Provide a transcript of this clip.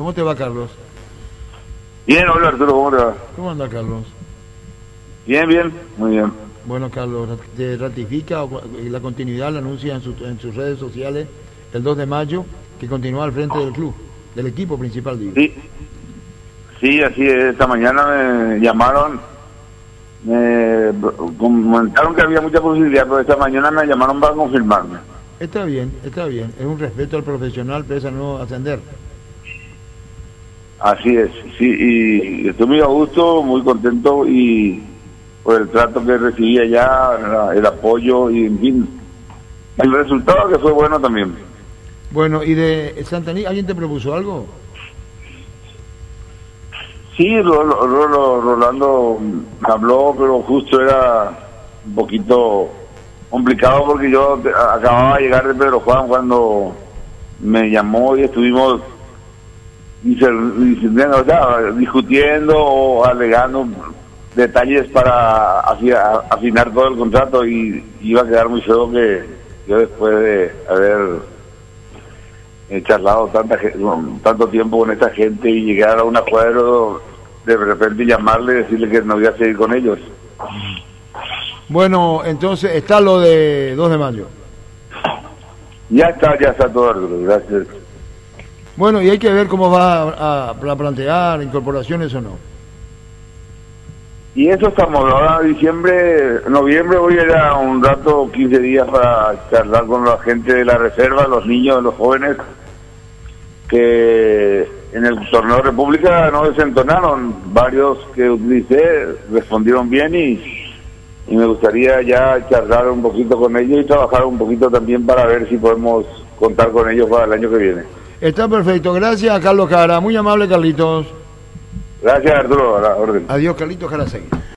¿Cómo te va, Carlos? Bien, hola Arturo, ¿cómo te va? ¿Cómo anda, Carlos? Bien, bien, muy bien. Bueno, Carlos, ¿te ratifica la continuidad? La anuncia en sus redes sociales el 2 de mayo, que continúa al frente del club, del equipo principal, digo. Sí, sí, así es. Esta mañana me llamaron, me comentaron que había mucha posibilidad, pero esta mañana me llamaron para confirmarme. Está bien, está bien. Es un respeto al profesional, pese a no ascender. Así es, sí, y estoy muy a gusto, muy contento y por el trato que recibí allá, el apoyo y, en fin, el resultado que fue bueno también. Bueno, ¿y de Santaní alguien te propuso algo? Sí, Rolando habló, pero justo era un poquito complicado porque yo acababa de llegar de Pedro Juan cuando me llamó y estuvimos discutiendo o alegando detalles para afinar todo el contrato y iba a quedar muy feo que yo, después de haber charlado tanto tiempo con esta gente y llegar a un acuerdo, de repente llamarle y decirle que no voy a seguir con ellos. Bueno, entonces está lo de 2 de mayo. Ya está todo, Arturo, gracias. Bueno, y hay que ver cómo va a plantear incorporaciones o no. Y eso estamos, ahora noviembre voy a ir a un rato, 15 días para charlar con la gente de la reserva, los niños, los jóvenes, que en el torneo de República no desentonaron, varios que utilicé respondieron bien y me gustaría ya charlar un poquito con ellos y trabajar un poquito también para ver si podemos contar con ellos para el año que viene. Está perfecto, gracias Carlos Jara, muy amable Carlitos. Gracias Arturo, a la orden. Adiós Carlitos Jarasegui.